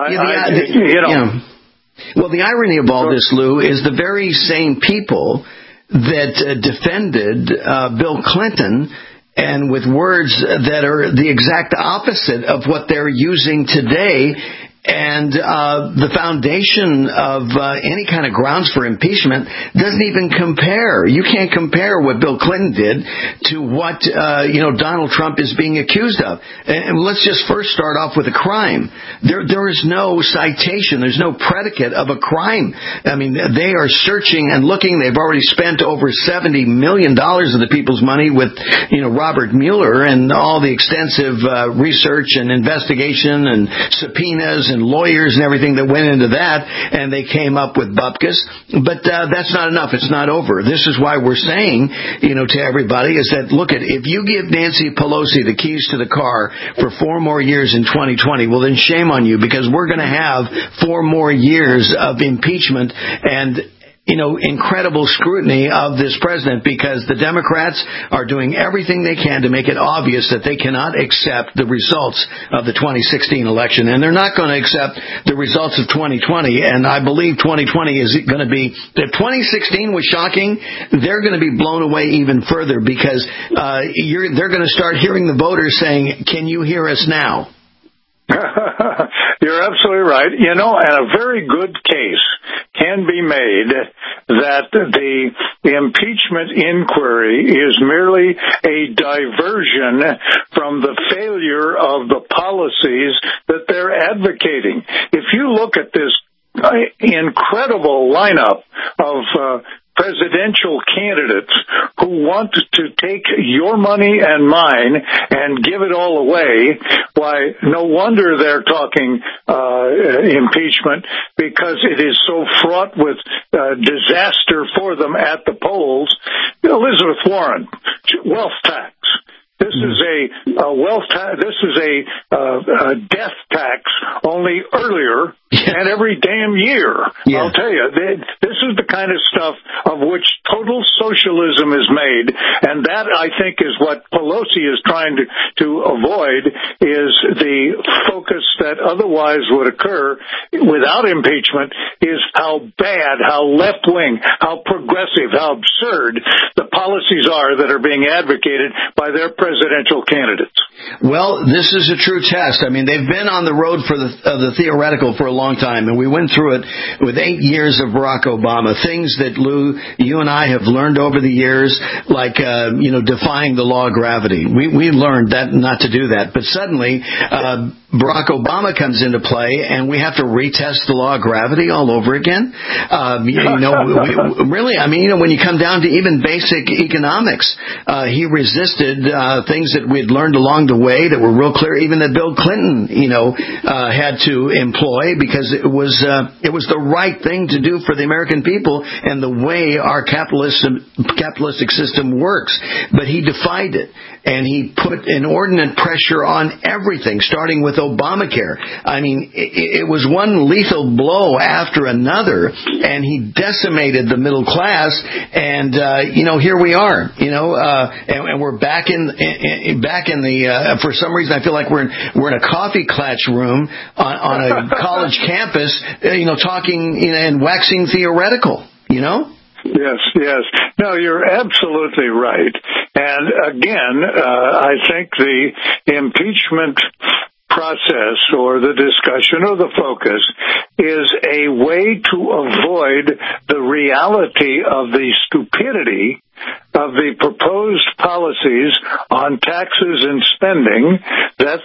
Well, the irony of all this, Lou, is the very same people that defended Bill Clinton, and with words that are the exact opposite of what they're using today. And the foundation of any kind of grounds for impeachment doesn't even compare. You can't compare what Bill Clinton did to what Donald Trump is being accused of. And let's just first start off with a crime. There is no citation. There's no predicate of a crime. I mean, they are searching and looking. They've already spent over $70 million of the people's money with Robert Mueller and all the extensive research and investigation and subpoenas and lawyers and everything that went into that, and they came up with bupkis. But that's not enough. It's not over. This is why we're saying, to everybody, is that, look, if you give Nancy Pelosi the keys to the car for 4 more years in 2020, well, then shame on you, because we're going to have 4 more years of impeachment and incredible scrutiny of this president, because the Democrats are doing everything they can to make it obvious that they cannot accept the results of the 2016 election. And they're not going to accept the results of 2020. And I believe 2020 is going to be, if 2016 was shocking, they're going to be blown away even further, because they're going to start hearing the voters saying, "Can you hear us now?" You're absolutely right. And a very good case can be made that the impeachment inquiry is merely a diversion from the failure of the policies that they're advocating. If you look at this incredible lineup of presidential candidates who want to take your money and mine and give it all away, why, no wonder they're talking impeachment, because it is so fraught with disaster for them at the polls. Elizabeth Warren, wealth tax. This is a wealth tax. This is a death tax, only earlier and every damn year. Yeah. I'll tell you, this is the kind of stuff of which total socialism is made, and that, I think, is what Pelosi is trying to avoid, is the focus that otherwise would occur without impeachment, is how bad, how left-wing, how progressive, how absurd the policies are that are being advocated by their presidential candidates. Well, this is a true test. I mean, they've been on the road for the theoretical for a long time, and we went through it with 8 years of Barack Obama. Things that, Lou, you and I have learned over the years, like defying the law of gravity. We learned that not to do that. But suddenly, Barack Obama comes into play, and we have to retest the law of gravity all over again. Really, I mean, when you come down to even basic economics, he resisted things that we had learned along the way that were real clear, even that Bill Clinton, had to employ, because it was the right thing to do for the American people and the way our capitalistic system works. But he defied it, and he put inordinate pressure on everything, starting with Obamacare. I mean, it was one lethal blow after another, and he decimated the middle class. And here we are, and we're back in the. For some reason, I feel like we're in a coffee clutch room on a college campus, talking and waxing theoretical. Yes. No, you're absolutely right. And again, I think the impeachment process, or the discussion, or the focus, is a way to avoid the reality of the stupidity of the proposed policies on taxes and spending that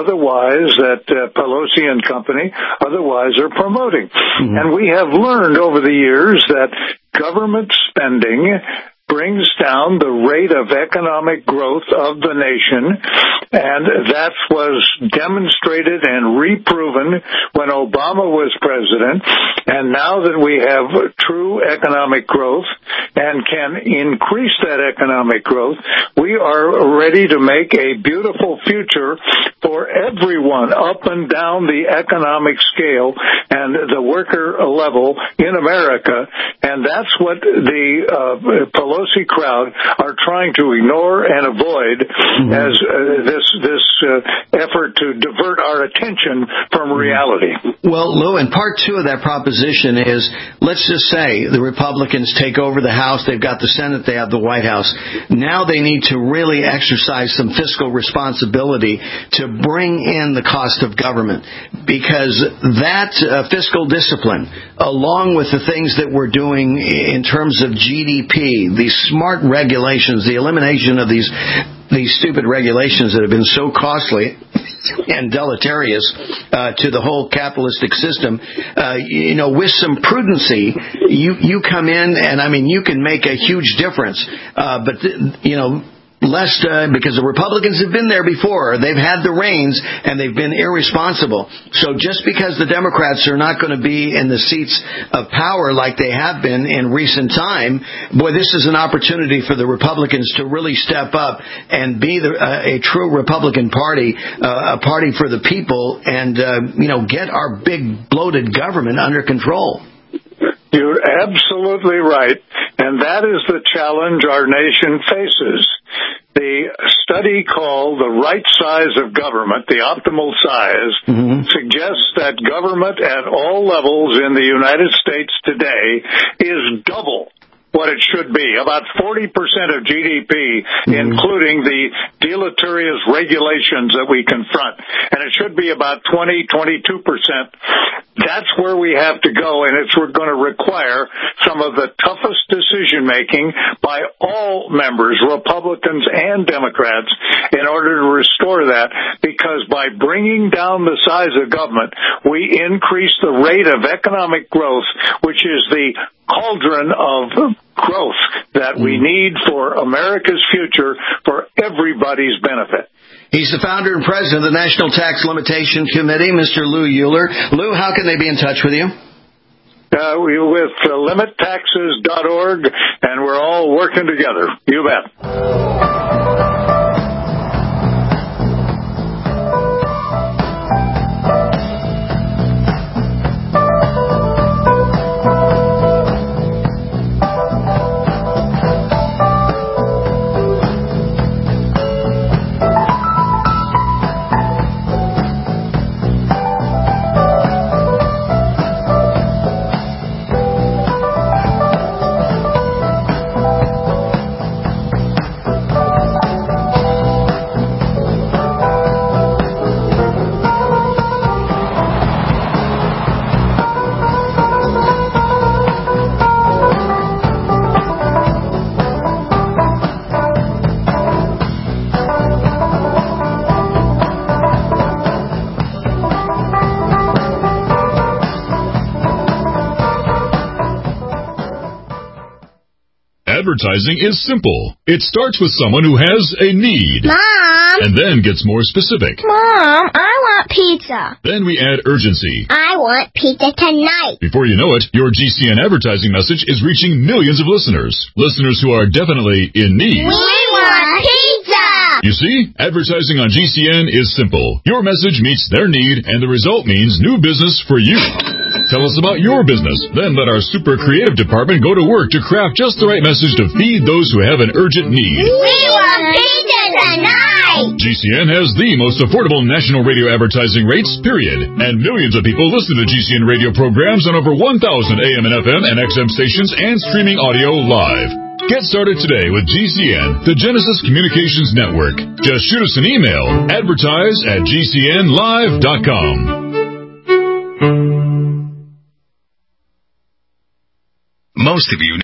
Pelosi and company otherwise are promoting. Mm-hmm. And we have learned over the years that government spending brings down the rate of economic growth of the nation, and that was demonstrated and reproven when Obama was president. And now that we have true economic growth and can increase that economic growth, we are ready to make a beautiful future for everyone up and down the economic scale and the worker level in America. And that's what the Pelosi crowd are trying to ignore and avoid as this effort to divert our attention from reality. Well, Lou, and part two of that proposition is, let's just say the Republicans take over the House, they've got the Senate, they have the White House. Now they need to really exercise some fiscal responsibility to bring in the cost of government, because that fiscal discipline, along with the things that we're doing in terms of GDP, these smart regulations, the elimination of these stupid regulations that have been so costly and deleterious to the whole capitalistic system, with some prudency, you come in and, you can make a huge difference. Lest, because the Republicans have been there before, they've had the reins and they've been irresponsible. So just because the Democrats are not going to be in the seats of power like they have been in recent time, boy, this is an opportunity for the Republicans to really step up and be a true Republican Party, a party for the people, and get our big bloated government under control. You're absolutely right, and that is the challenge our nation faces. The study called The Right Size of Government, the optimal size, suggests that government at all levels in the United States today is double what it should be, about 40% of GDP, including the deleterious regulations that we confront. And it should be about 22%. That's where we have to go, and it's going to require some of the toughest decision-making by all members, Republicans and Democrats, in order to restore that, because by bringing down the size of government, we increase the rate of economic growth, which is the cauldron of growth that we need for America's future, for everybody's benefit. He's the founder and president of the National Tax Limitation Committee, Mr. Lou Euler. Lou, how can they be in touch with you? We're with limittaxes.org, and we're all working together. You bet. Advertising is simple. It starts with someone who has a need. Mom! And then gets more specific. Mom, I want pizza. Then we add urgency. I want pizza tonight. Before you know it, your GCN advertising message is reaching millions of listeners. Listeners who are definitely in need. We want pizza! You see, advertising on GCN is simple. Your message meets their need, and the result means new business for you. Tell us about your business. Then let our super creative department go to work to craft just the right message to feed those who have an urgent need. We want pizza tonight! GCN has the most affordable national radio advertising rates, period. And millions of people listen to GCN radio programs on over 1,000 AM and FM and XM stations and streaming audio live. Get started today with GCN, the Genesis Communications Network. Just shoot us an email, advertise@gcnlive.com. Most of you